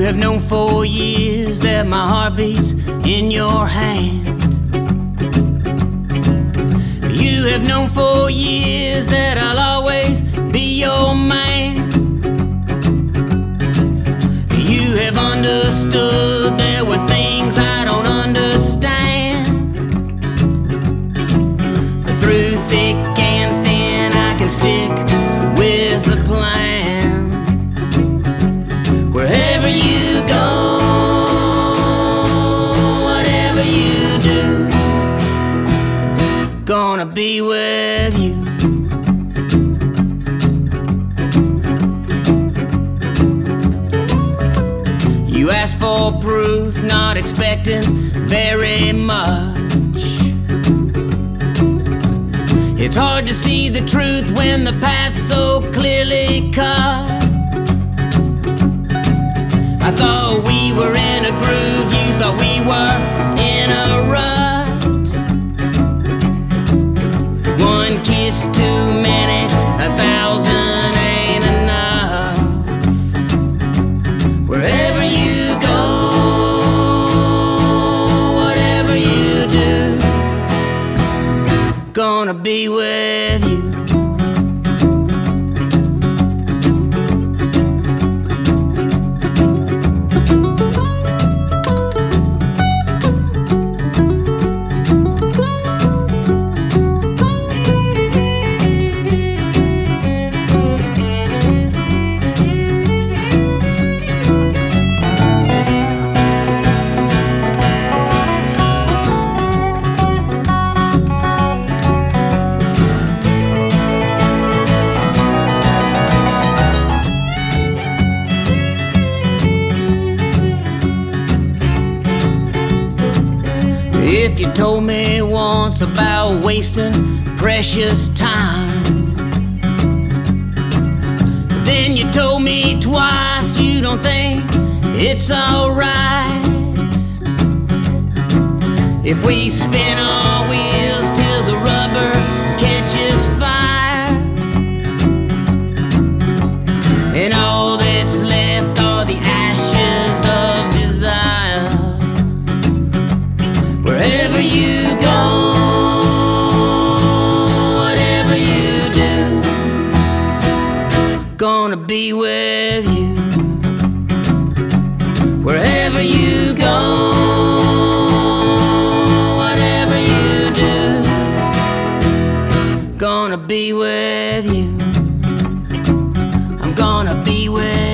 have known for years that my heart beats in your hand. You have known for years that I'll always be your man. You have understood there were things I don't understand. But through thick and thin I can stick with the plan. Wherever you go, whatever you do, gonna be with you. You asked for proof, not expecting very much. It's hard to see the truth when the path's so clearly cut. I thought we were in a groove, you thought we were in a rut. One kiss too many, 1,000 ain't enough. Wherever you go, whatever you do, gonna be with you. If you told me once about wasting precious time, then you told me twice you don't think it's alright if we spin our wheels till the rubber catches fire, and all that's left are the ashes of desire. Wherever you go, whatever you do, gonna be with you. Wherever you go, whatever you do, gonna be with you. I'm gonna be with you.